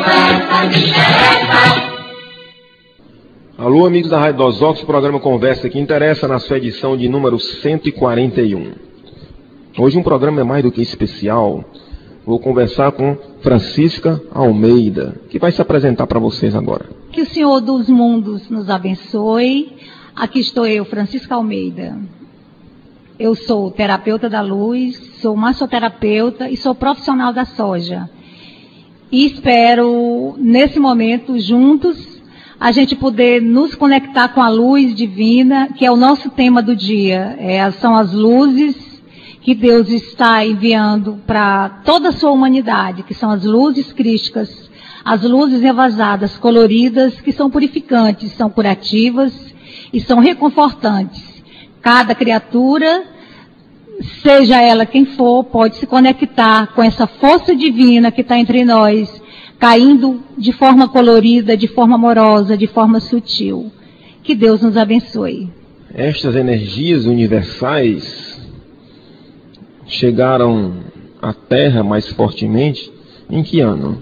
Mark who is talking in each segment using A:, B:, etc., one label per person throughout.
A: Alô, amigos da Rádio Dosófis, o programa Conversa que Interessa, na sua edição de número 141. Hoje um programa é mais do que especial. Vou conversar com Francisca Almeida, que vai se apresentar para vocês agora.
B: Que o Senhor dos mundos nos abençoe. Aqui estou eu, Francisca Almeida. Eu sou terapeuta da luz, sou massoterapeuta e sou profissional da soja. E espero, nesse momento, juntos, a gente poder nos conectar com a luz divina, que é o nosso tema do dia. São as luzes que Deus está enviando para toda a sua humanidade, que são as luzes crísticas, as luzes evasadas, coloridas, que são purificantes, são curativas e são reconfortantes. Cada criatura, seja ela quem for, pode se conectar com essa força divina que está entre nós, caindo de forma colorida, de forma amorosa, de forma sutil. Que Deus nos abençoe.
A: Estas energias universais chegaram à Terra mais fortemente em que ano?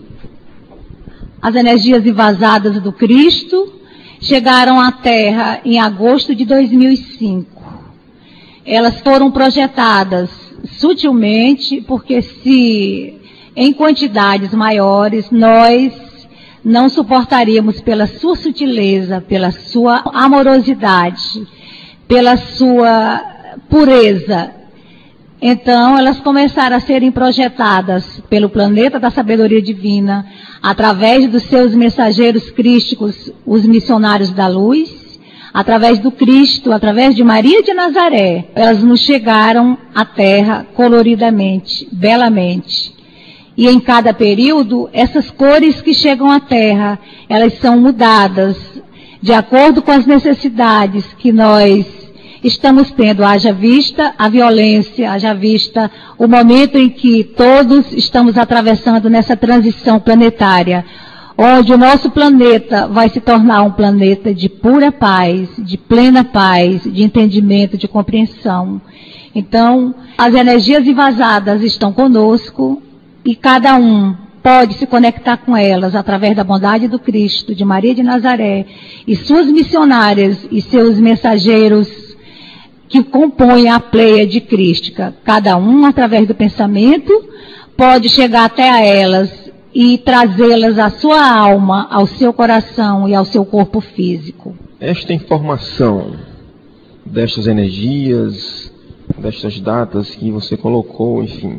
B: As energias invasadas do Cristo chegaram à Terra em agosto de 2005. Elas foram projetadas sutilmente, porque se em quantidades maiores, nós não suportaríamos pela sua sutileza, pela sua amorosidade, pela sua pureza. Então, elas começaram a serem projetadas pelo planeta da sabedoria divina, através dos seus mensageiros crísticos, os missionários da luz, através do Cristo, através de Maria de Nazaré. Elas nos chegaram à Terra coloridamente, belamente. E em cada período, essas cores que chegam à Terra, elas são mudadas de acordo com as necessidades que nós estamos tendo. Haja vista a violência, haja vista o momento em que todos estamos atravessando nessa transição planetária, onde o nosso planeta vai se tornar um planeta de pura paz, de plena paz, de entendimento, de compreensão. Então, as energias invasadas estão conosco, e cada um pode se conectar com elas através da bondade do Cristo, de Maria de Nazaré, e suas missionárias e seus mensageiros que compõem a pleiade crística. Cada um, através do pensamento, pode chegar até a elas e trazê-las à sua alma, ao seu coração e ao seu corpo físico.
A: Esta informação destas energias, destas datas que você colocou, enfim,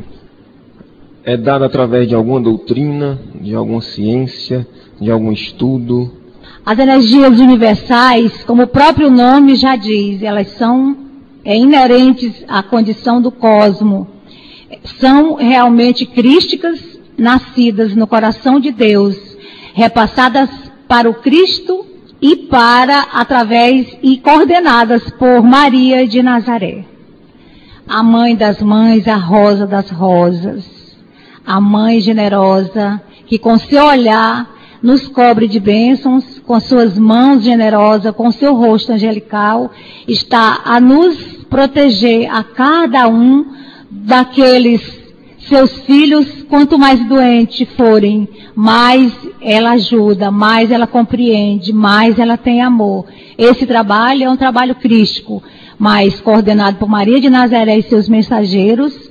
A: é dada através de alguma doutrina, de alguma ciência, de algum estudo?
B: As energias universais, como o próprio nome já diz, elas são inerentes à condição do cosmo. São realmente crísticas, nascidas no coração de Deus, repassadas para o Cristo e através e coordenadas por Maria de Nazaré. A mãe das mães, a rosa das rosas. A mãe generosa, que com seu olhar nos cobre de bênçãos, com suas mãos generosas, com seu rosto angelical, está a nos proteger a cada um daqueles seus filhos. Quanto mais doentes forem, mais ela ajuda, mais ela compreende, mais ela tem amor. Esse trabalho é um trabalho crístico, mas coordenado por Maria de Nazaré e seus mensageiros,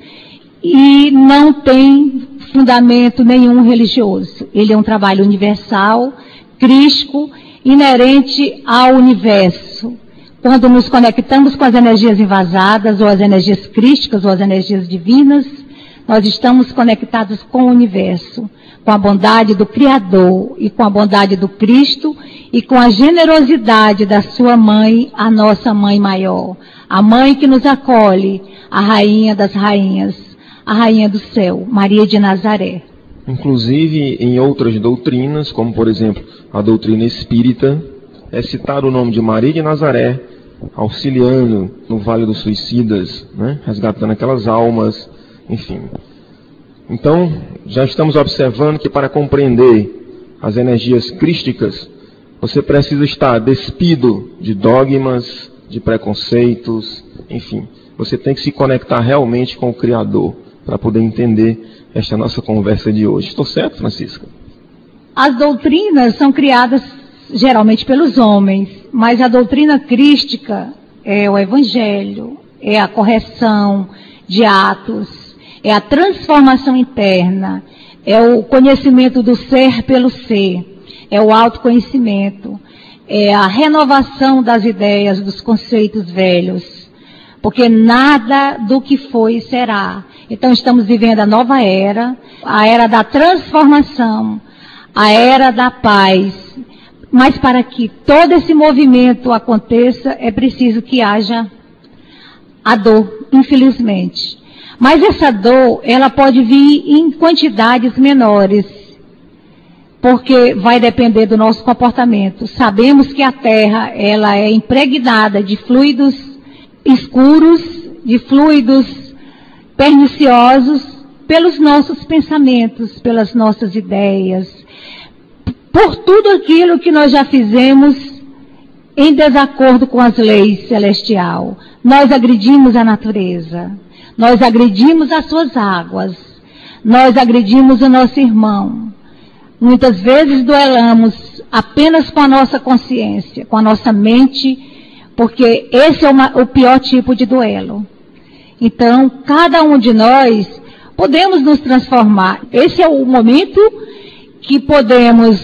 B: e não tem fundamento nenhum religioso. Ele é um trabalho universal, crístico, inerente ao universo. Quando nos conectamos com as energias invasadas, ou as energias crísticas, ou as energias divinas, nós estamos conectados com o universo, com a bondade do Criador, e com a bondade do Cristo, e com a generosidade da sua mãe, a nossa mãe maior. A mãe que nos acolhe, a rainha das rainhas, a rainha do céu, Maria de Nazaré.
A: Inclusive, em outras doutrinas, como por exemplo a doutrina espírita, é citado o nome de Maria de Nazaré, auxiliando no Vale dos Suicidas, né? Resgatando aquelas almas, enfim. Então, já estamos observando que para compreender as energias crísticas, você precisa estar despido de dogmas, de preconceitos, enfim. Você tem que se conectar realmente com o Criador, para poder entender esta nossa conversa de hoje. Estou certo, Francisca?
B: As doutrinas são criadas geralmente pelos homens, mas a doutrina crística é o evangelho, é a correção de atos, é a transformação interna, é o conhecimento do ser pelo ser, é o autoconhecimento, é a renovação das ideias, dos conceitos velhos, porque nada do que foi será. Então estamos vivendo a nova era, a era da transformação, a era da paz. Mas para que todo esse movimento aconteça, é preciso que haja a dor, infelizmente. Mas essa dor, ela pode vir em quantidades menores, porque vai depender do nosso comportamento. Sabemos que a Terra, ela é impregnada de fluidos escuros, de fluidos perniciosos, pelos nossos pensamentos, pelas nossas ideias, por tudo aquilo que nós já fizemos em desacordo com as leis celestiais. Nós agredimos a natureza, nós agredimos as suas águas, nós agredimos o nosso irmão. Muitas vezes duelamos apenas com a nossa consciência, com a nossa mente, porque esse é o pior tipo de duelo. Então, cada um de nós podemos nos transformar. Esse é o momento que podemos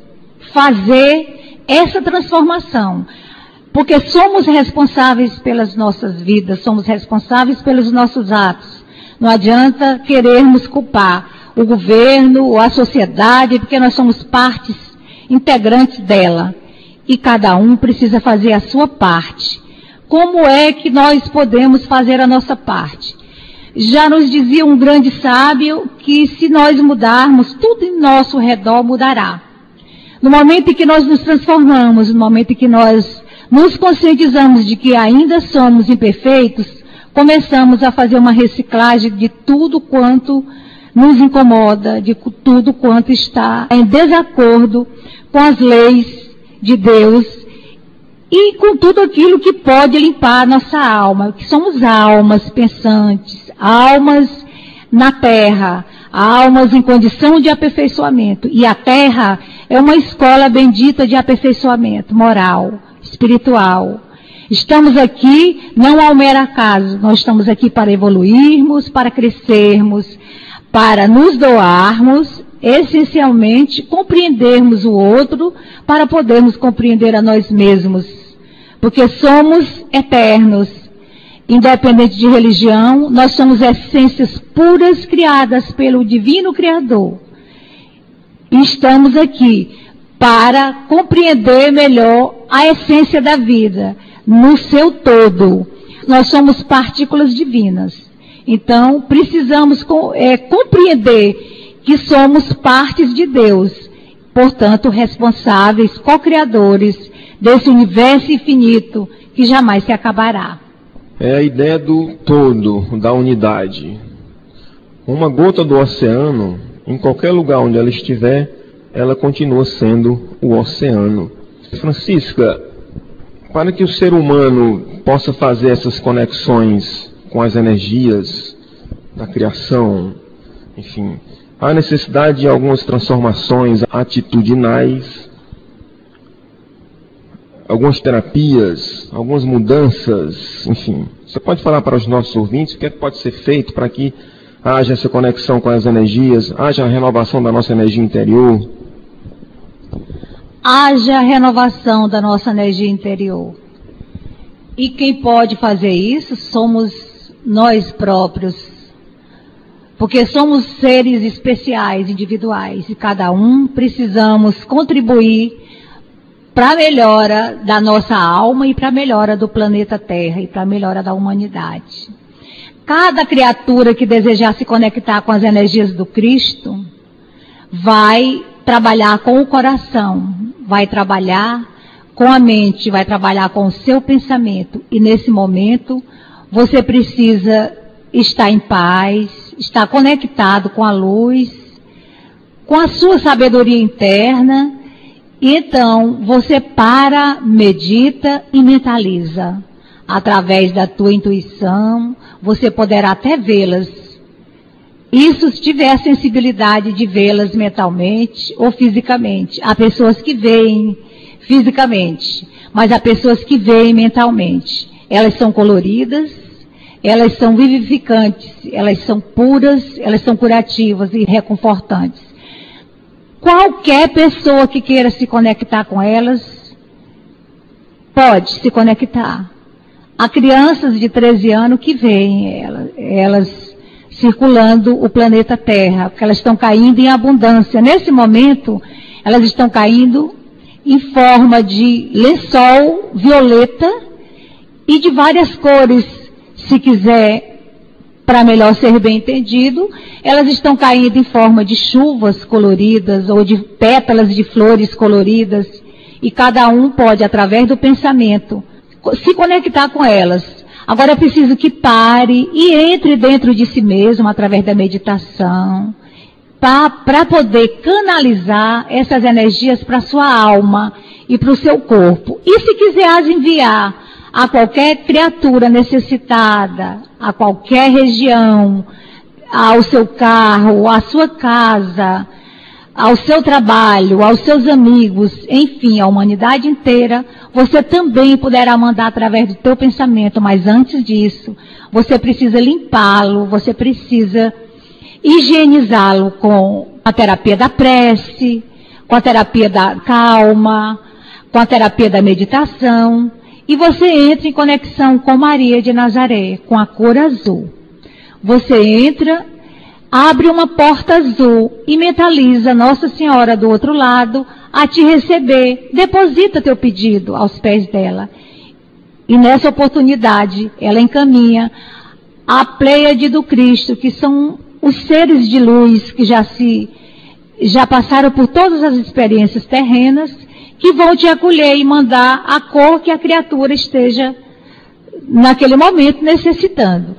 B: fazer essa transformação. Porque somos responsáveis pelas nossas vidas, somos responsáveis pelos nossos atos. Não adianta querermos culpar o governo ou a sociedade, porque nós somos partes integrantes dela. E cada um precisa fazer a sua parte. Como é que nós podemos fazer a nossa parte? Já nos dizia um grande sábio que se nós mudarmos, tudo em nosso redor mudará. No momento em que nós nos transformamos, no momento em que nós nos conscientizamos de que ainda somos imperfeitos, começamos a fazer uma reciclagem de tudo quanto nos incomoda, de tudo quanto está em desacordo com as leis de Deus e com tudo aquilo que pode limpar a nossa alma, que somos almas pensantes, almas na terra, almas em condição de aperfeiçoamento. E a terra é uma escola bendita de aperfeiçoamento moral, espiritual. Estamos aqui não ao mero acaso, nós estamos aqui para evoluirmos, para crescermos, para nos doarmos, essencialmente compreendermos o outro, para podermos compreender a nós mesmos. Porque somos eternos, independente de religião, nós somos essências puras criadas pelo Divino Criador. E estamos aqui para compreender melhor a essência da vida, no seu todo. Nós somos partículas divinas. Então, precisamos compreender que somos partes de Deus, portanto, responsáveis, co-criadores desse universo infinito que jamais se acabará.
A: É a ideia do todo, da unidade. Uma gota do oceano, em qualquer lugar onde ela estiver, ela continua sendo o oceano. Francisca, para que o ser humano possa fazer essas conexões com as energias da criação, enfim, há necessidade de algumas transformações atitudinais, algumas terapias, algumas mudanças, enfim. Você pode falar para os nossos ouvintes o que pode ser feito para que haja essa conexão com as energias, haja a renovação da nossa energia interior?
B: Haja a renovação da nossa energia interior. E quem pode fazer isso somos nós próprios. Porque somos seres especiais, individuais, e cada um precisamos contribuir para a melhora da nossa alma e para a melhora do planeta Terra e para a melhora da humanidade. Cada criatura que desejar se conectar com as energias do Cristo vai trabalhar com o coração, vai trabalhar com a mente, vai trabalhar com o seu pensamento. E nesse momento, você precisa estar em paz, estar conectado com a luz, com a sua sabedoria interna. E então, você para, medita e mentaliza. Através da tua intuição, você poderá até vê-las Isso se tiver a sensibilidade de vê-las mentalmente ou fisicamente. Há pessoas que veem fisicamente, mas há pessoas que veem mentalmente. Elas são coloridas, elas são vivificantes, elas são puras, elas são curativas e reconfortantes. Qualquer pessoa que queira se conectar com elas, pode se conectar. Há crianças de 13 anos que veem elas circulando o planeta Terra, porque elas estão caindo em abundância. Nesse momento, elas estão caindo em forma de lençol violeta e de várias cores, se quiser, para melhor ser bem entendido, elas estão caindo em forma de chuvas coloridas ou de pétalas de flores coloridas, e cada um pode, através do pensamento, se conectar com elas. Agora é preciso que pare e entre dentro de si mesmo, através da meditação, para poder canalizar essas energias para a sua alma e para o seu corpo. E se quiser as enviar a qualquer criatura necessitada, a qualquer região, ao seu carro, à sua casa, ao seu trabalho, aos seus amigos, enfim, à humanidade inteira, você também poderá mandar através do teu pensamento, mas antes disso, você precisa limpá-lo, você precisa higienizá-lo com a terapia da prece, com a terapia da calma, com a terapia da meditação, e você entra em conexão com Maria de Nazaré, com a cor azul. Você entra, abre uma porta azul e mentaliza Nossa Senhora do outro lado a te receber. Deposita teu pedido aos pés dela. E nessa oportunidade, ela encaminha a Pleiade do Cristo, que são os seres de luz que já passaram por todas as experiências terrenas, que vão te acolher e mandar a cor que a criatura esteja, naquele momento, necessitando.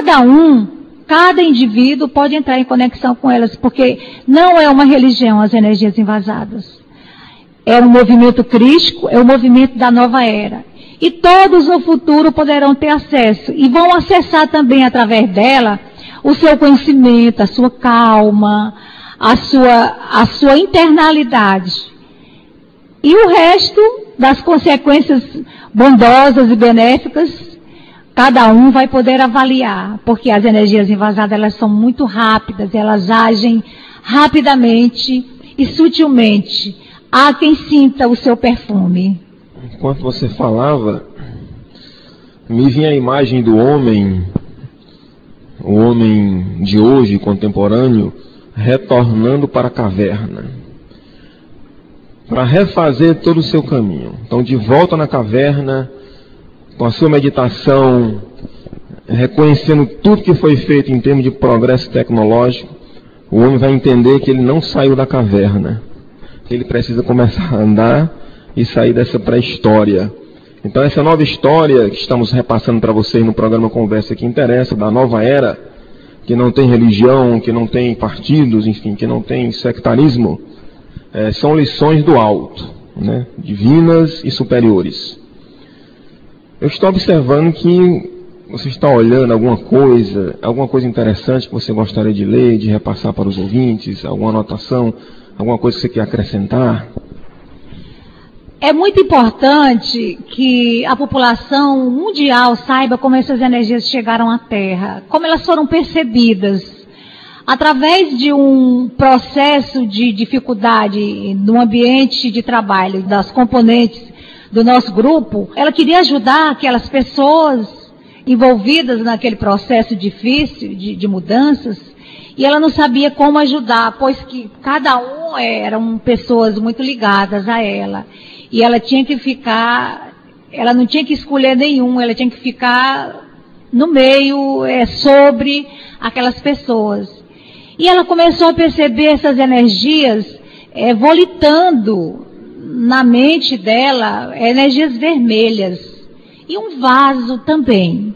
B: Cada indivíduo pode entrar em conexão com elas, porque não é uma religião as energias invasadas. É um movimento crístico, é o movimento da nova era. E todos no futuro poderão ter acesso, e vão acessar também através dela o seu conhecimento, a sua calma, a sua internalidade. E o resto das consequências bondosas e benéficas, cada um vai poder avaliar, porque as energias invasadas, elas são muito rápidas, elas agem rapidamente e sutilmente. Há quem sinta o seu perfume.
A: Enquanto você falava, me vinha a imagem do homem, o homem de hoje, contemporâneo, retornando para a caverna, para refazer todo o seu caminho. Então, de volta na caverna, com a sua meditação, reconhecendo tudo que foi feito em termos de progresso tecnológico, o homem vai entender que ele não saiu da caverna, que ele precisa começar a andar e sair dessa pré-história. Então essa nova história que estamos repassando para vocês no programa Conversa que Interessa, da nova era, que não tem religião, que não tem partidos, enfim, que não tem sectarismo, são lições do alto, né, divinas e superiores. Eu estou observando que você está olhando alguma coisa interessante que você gostaria de ler, de repassar para os ouvintes, alguma anotação, alguma coisa que você quer acrescentar?
B: É muito importante que a população mundial saiba como essas energias chegaram à Terra, como elas foram percebidas. Através de um processo de dificuldade no ambiente de trabalho das componentes do nosso grupo, ela queria ajudar aquelas pessoas envolvidas naquele processo difícil de mudanças, e ela não sabia como ajudar, pois que cada um eram pessoas muito ligadas a ela. E ela tinha que ficar, ela não tinha que escolher nenhum, ela tinha que ficar no meio, sobre aquelas pessoas. E ela começou a perceber essas energias volitando na mente dela, energias vermelhas, e um vaso também.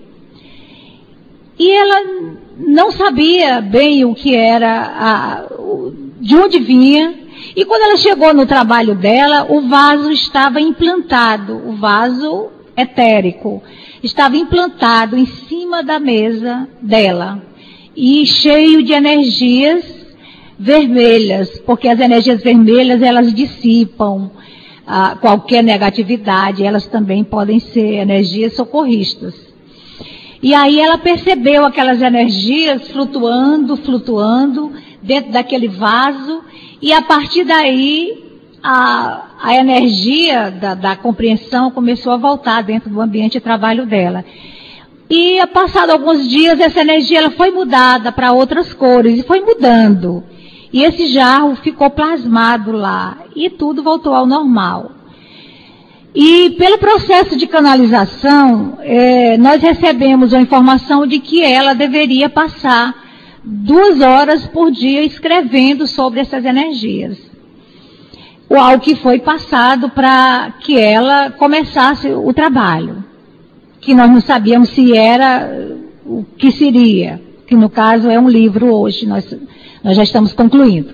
B: E ela não sabia bem o que era, de onde vinha. E quando ela chegou no trabalho dela, o vaso estava implantado, o vaso etérico, estava implantado em cima da mesa dela. e cheio de energias vermelhas, porque as energias vermelhas, elas dissipam qualquer negatividade, elas também podem ser energias socorristas. E aí ela percebeu aquelas energias flutuando dentro daquele vaso, e a partir daí a energia da compreensão começou a voltar dentro do ambiente de trabalho dela. E, passado alguns dias, essa energia ela foi mudada para outras cores, e foi mudando. E esse jarro ficou plasmado lá, e tudo voltou ao normal. E, pelo processo de canalização, nós recebemos a informação de que ela deveria passar 2 horas por dia escrevendo sobre essas energias. O que foi passado para que ela começasse o trabalho, que nós não sabíamos se era o que seria, que no caso é um livro hoje, nós já estamos concluindo.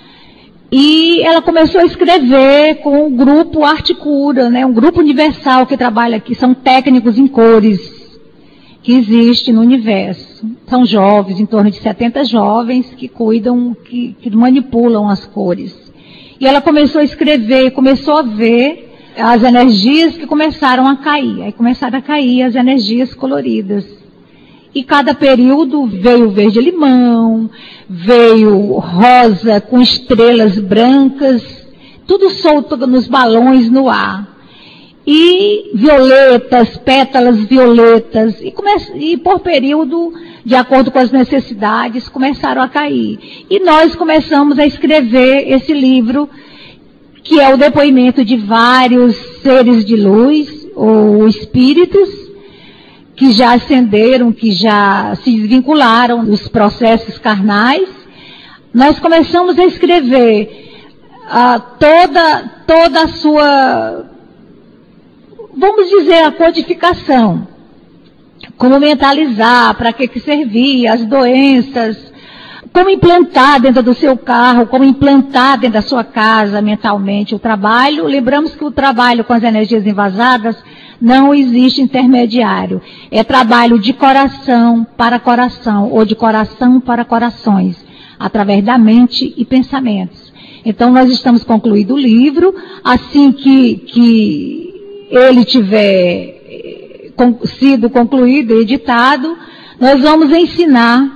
B: E ela começou a escrever com o grupo Arte Cura, né, um grupo universal que trabalha aqui, são técnicos em cores que existe no universo. São jovens, em torno de 70 jovens que cuidam, que manipulam as cores. E ela começou a escrever, começou a ver as energias que começaram a cair. Aí começaram a cair as energias coloridas. E cada período veio verde-limão, veio rosa com estrelas brancas, tudo solto nos balões no ar. E violetas, pétalas violetas, e por período, de acordo com as necessidades, começaram a cair. E nós começamos a escrever esse livro, que é o depoimento de vários seres de luz, ou espíritos, que já ascenderam, que já se desvincularam dos processos carnais. Nós começamos a escrever toda a sua, vamos dizer, a codificação. Como mentalizar, para que servia, as doenças, como implantar dentro do seu carro, como implantar dentro da sua casa mentalmente o trabalho. Lembramos que o trabalho com as energias invasadas não existe intermediário. É trabalho de coração para coração, ou de coração para corações, através da mente e pensamentos. Então, nós estamos concluindo o livro. Assim que ele tiver sido concluído e editado, nós vamos ensinar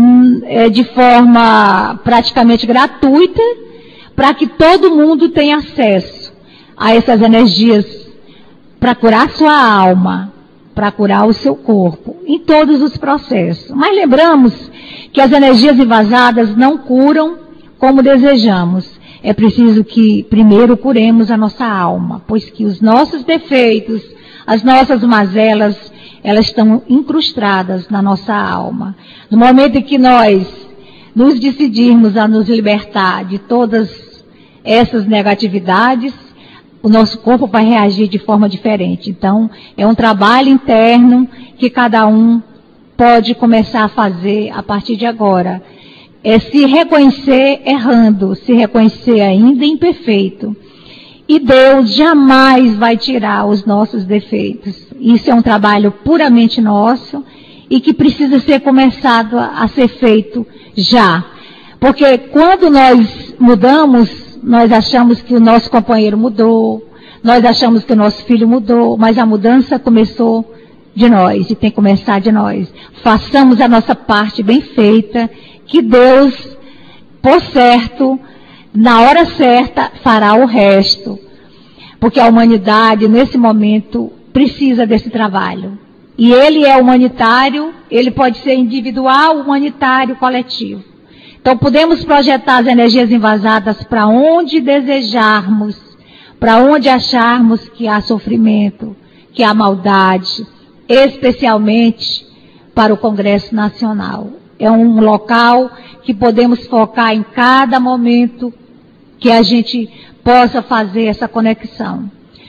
B: de forma praticamente gratuita, para que todo mundo tenha acesso a essas energias, para curar sua alma, para curar o seu corpo, em todos os processos. Mas lembramos que as energias invasadas não curam como desejamos. É preciso que primeiro curemos a nossa alma, pois que os nossos defeitos, as nossas mazelas, elas estão incrustadas na nossa alma. No momento em que nós nos decidirmos a nos libertar de todas essas negatividades, o nosso corpo vai reagir de forma diferente. Então, é um trabalho interno que cada um pode começar a fazer a partir de agora. É se reconhecer errando, se reconhecer ainda imperfeito. E Deus jamais vai tirar os nossos defeitos. Isso é um trabalho puramente nosso e que precisa ser começado a ser feito já. Porque quando nós mudamos, nós achamos que o nosso companheiro mudou, nós achamos que o nosso filho mudou, mas a mudança começou de nós e tem que começar de nós. Façamos a nossa parte bem feita, que Deus, por certo, na hora certa, fará o resto. Porque a humanidade, nesse momento, precisa desse trabalho. E ele é humanitário, ele pode ser individual, humanitário, coletivo. Então, podemos projetar as energias invasadas para onde desejarmos, para onde acharmos que há sofrimento, que há maldade, especialmente para o Congresso Nacional. É um local que podemos focar em cada momento que a gente possa fazer essa conexão.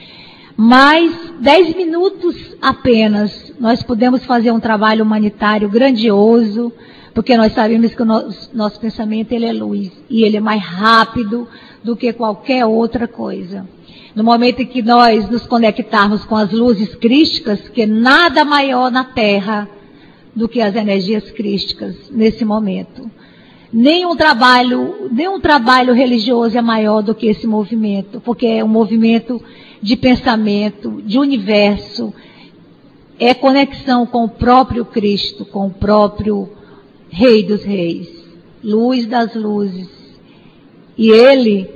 B: Mas 10 minutos apenas, nós podemos fazer um trabalho humanitário grandioso, porque nós sabemos que o nosso pensamento ele é luz, e ele é mais rápido do que qualquer outra coisa. No momento em que nós nos conectarmos com as luzes crísticas, que nada maior na Terra do que as energias crísticas nesse momento. Nenhum trabalho religioso é maior do que esse movimento, porque é um movimento de pensamento, de universo, é conexão com o próprio Cristo, com o próprio Rei dos Reis, luz das luzes. E ele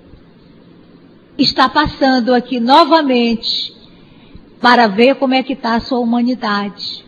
B: está passando aqui novamente para ver como é que está a sua humanidade.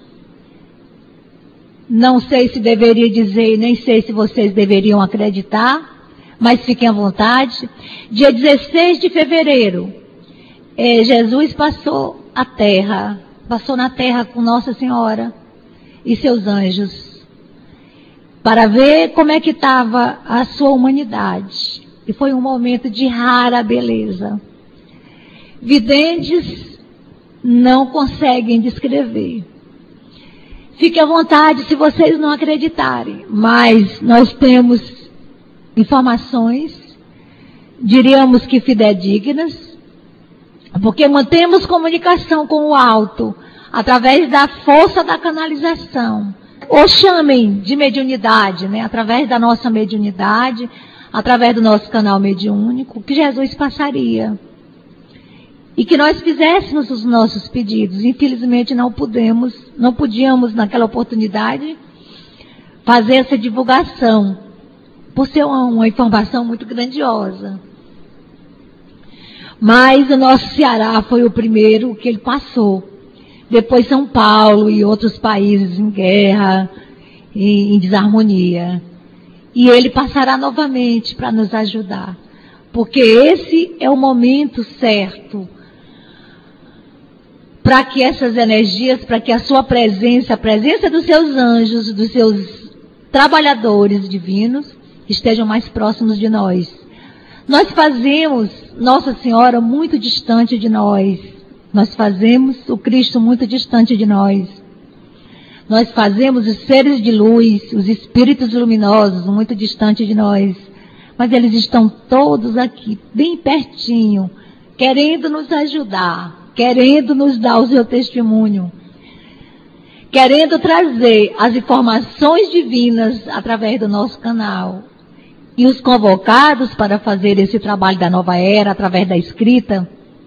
B: Não sei se deveria dizer, nem sei se vocês deveriam acreditar, mas fiquem à vontade. Dia 16 de fevereiro, Jesus passou na terra com Nossa Senhora e seus anjos, para ver como é que estava a sua humanidade. E foi um momento de rara beleza. Videntes não conseguem descrever. Fique à vontade se vocês não acreditarem, mas nós temos informações, diríamos que fidedignas, porque mantemos comunicação com o alto através da força da canalização, ou chamem de mediunidade, né? Através da nossa mediunidade, através do nosso canal mediúnico, que Jesus passaria. E que nós fizéssemos os nossos pedidos. Infelizmente não podíamos naquela oportunidade fazer essa divulgação, por ser uma informação muito grandiosa. Mas o nosso Ceará foi o primeiro que ele passou. Depois São Paulo e outros países em guerra, em desarmonia. E ele passará novamente para nos ajudar. Porque esse é o momento certo para que essas energias, para que a sua presença, a presença dos seus anjos, dos seus trabalhadores divinos, estejam mais próximos de nós. Nós fazemos Nossa Senhora muito distante de nós. Nós fazemos o Cristo muito distante de nós. Nós fazemos os seres de luz, os espíritos luminosos muito distante de nós. Mas eles estão todos aqui, bem pertinho, querendo nos ajudar, querendo nos dar o seu testemunho, querendo trazer as informações divinas através do nosso canal. E os convocados para fazer esse trabalho da nova era, através da escrita,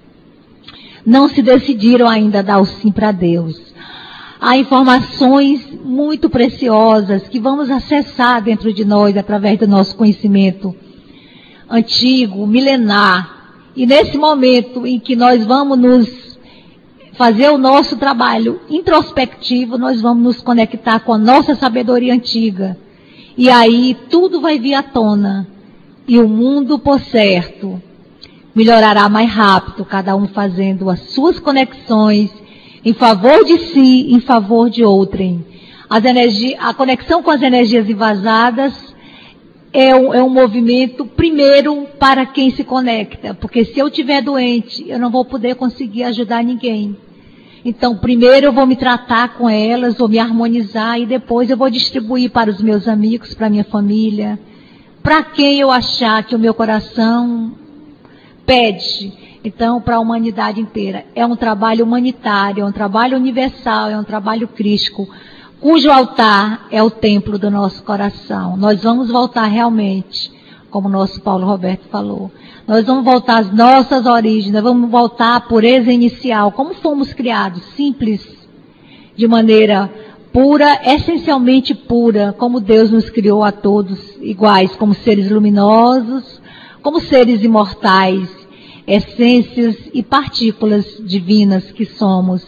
B: não se decidiram ainda a dar o sim para Deus. Há informações muito preciosas que vamos acessar dentro de nós através do nosso conhecimento antigo, milenar. E nesse momento em que nós vamos nos fazer o nosso trabalho introspectivo, nós vamos nos conectar com a nossa sabedoria antiga. E aí tudo vai vir à tona. E o mundo, por certo, melhorará mais rápido, cada um fazendo as suas conexões em favor de si, em favor de outrem. A conexão com as energias invasadas é um movimento, primeiro, para quem se conecta. Porque se eu estiver doente, eu não vou poder conseguir ajudar ninguém. Então, primeiro eu vou me tratar com elas, vou me harmonizar e depois eu vou distribuir para os meus amigos, para a minha família, para quem eu achar que o meu coração pede. Então, para a humanidade inteira. É um trabalho humanitário, é um trabalho universal, é um trabalho crístico, cujo altar é o templo do nosso coração. Nós vamos voltar realmente, como o nosso Paulo Roberto falou. Nós vamos voltar às nossas origens, nós vamos voltar à pureza inicial, como fomos criados, simples, de maneira pura, essencialmente pura, como Deus nos criou a todos iguais, como seres luminosos, como seres imortais, essências e partículas divinas que somos.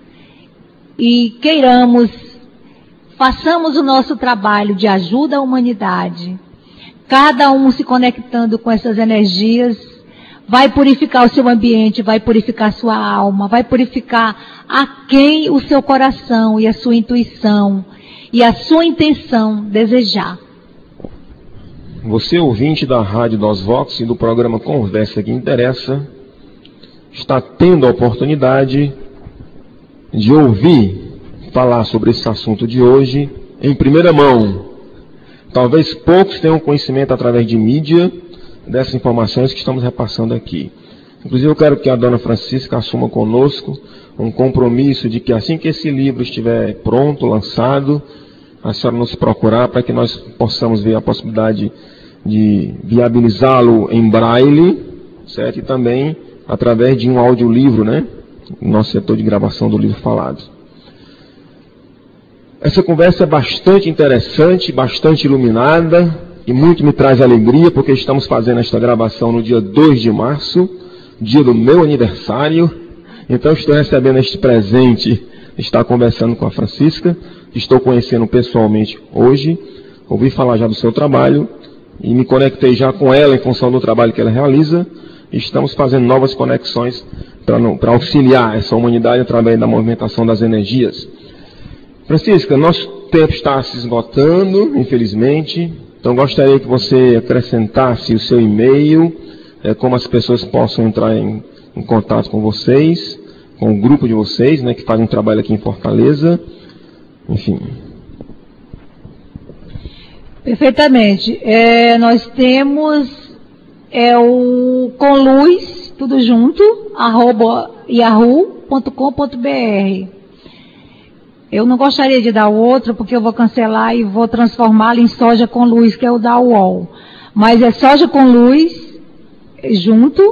B: E façamos o nosso trabalho de ajuda à humanidade. Cada um se conectando com essas energias, vai purificar o seu ambiente, vai purificar a sua alma, vai purificar o seu coração e a sua intuição e a sua intenção desejar.
A: Você, ouvinte da Rádio Dos Vox e do programa Conversa que Interessa, está tendo a oportunidade de ouvir falar sobre esse assunto de hoje em primeira mão. Talvez poucos tenham conhecimento através de mídia dessas informações que estamos repassando aqui. Inclusive eu quero que a dona Francisca assuma conosco um compromisso de que assim que esse livro estiver pronto, lançado, a senhora nos procurar para que nós possamos ver a possibilidade de viabilizá-lo em braille, certo? E também através de um audiolivro, né? No nosso setor de gravação do livro falado. Essa conversa é bastante interessante, bastante iluminada e muito me traz alegria, porque estamos fazendo esta gravação no dia 2 de março, dia do meu aniversário. Então estou recebendo este presente, estar conversando com a Francisca, estou conhecendo pessoalmente hoje, ouvi falar já do seu trabalho e me conectei já com ela em função do trabalho que ela realiza. Estamos fazendo novas conexões para auxiliar essa humanidade através da movimentação das energias. Francisca, nosso tempo está se esgotando, infelizmente, então gostaria que você acrescentasse o seu e-mail, como as pessoas possam entrar em contato com vocês, com o grupo de vocês, né, que fazem um trabalho aqui em Fortaleza, enfim.
B: Perfeitamente. Nós temos o conluz, tudo junto, @yahoo.com.br. Eu não gostaria de dar o outro, porque eu vou cancelar e vou transformá-lo em Soja com Luz, que é o da UOL. Mas é Soja com Luz, junto,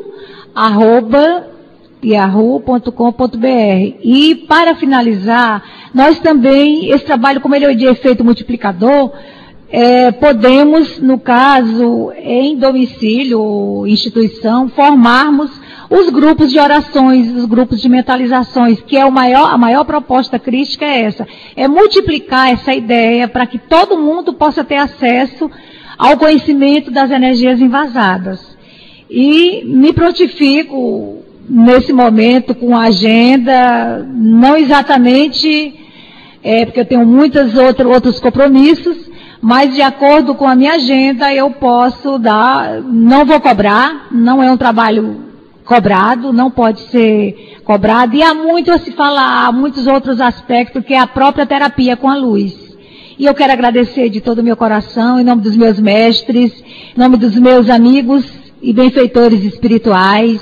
B: @yahoo.com.br. E, para finalizar, nós também, esse trabalho, como ele é de efeito multiplicador, podemos, no caso, em domicílio, instituição, formarmos os grupos de orações, os grupos de mentalizações, que é a maior proposta crística é essa, é multiplicar essa ideia para que todo mundo possa ter acesso ao conhecimento das energias invasadas. E me prontifico, nesse momento, com a agenda, não exatamente, porque eu tenho muitos outros compromissos, mas de acordo com a minha agenda eu posso dar, não vou cobrar, não é um trabalho cobrado, não pode ser cobrado, e há muito a se falar, há muitos outros aspectos, que é a própria terapia com a luz. E eu quero agradecer de todo o meu coração, em nome dos meus mestres, em nome dos meus amigos e benfeitores espirituais,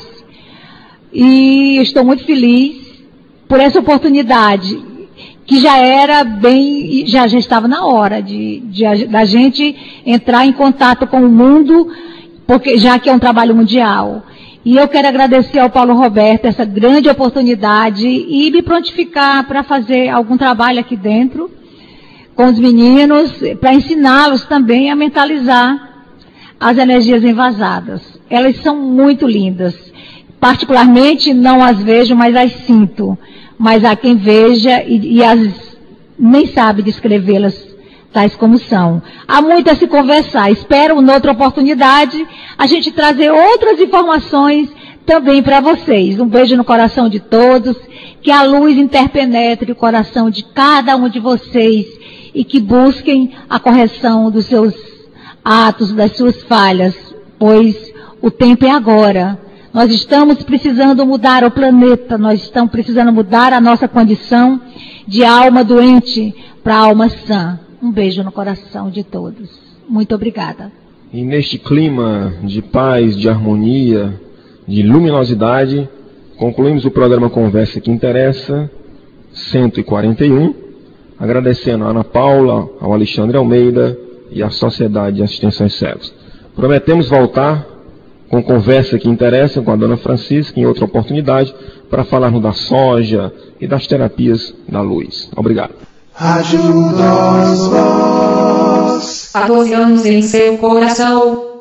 B: e estou muito feliz por essa oportunidade, que já era bem, já estava na hora da gente entrar em contato com o mundo, porque já que é um trabalho mundial. E eu quero agradecer ao Paulo Roberto essa grande oportunidade e me prontificar para fazer algum trabalho aqui dentro com os meninos, para ensiná-los também a mentalizar as energias invasadas. Elas são muito lindas. Particularmente não as vejo, mas as sinto. Mas há quem veja e nem sabe descrevê-las tais como são. Há muito a se conversar. Espero, noutra oportunidade, a gente trazer outras informações também para vocês. Um beijo no coração de todos, que a luz interpenetre o coração de cada um de vocês e que busquem a correção dos seus atos, das suas falhas, pois o tempo é agora. Nós estamos precisando mudar o planeta, nós estamos precisando mudar a nossa condição de alma doente para alma sã. Um beijo no coração de todos. Muito obrigada.
A: E neste clima de paz, de harmonia, de luminosidade, concluímos o programa Conversa que Interessa, 141, agradecendo a Ana Paula, ao Alexandre Almeida e à Sociedade de Assistência aos Cegos. Prometemos voltar com Conversa que Interessa com a Dona Francisca em outra oportunidade para falarmos da soja e das terapias da luz. Obrigado.
C: Ajuda-nos, vós, apoiamos em seu coração.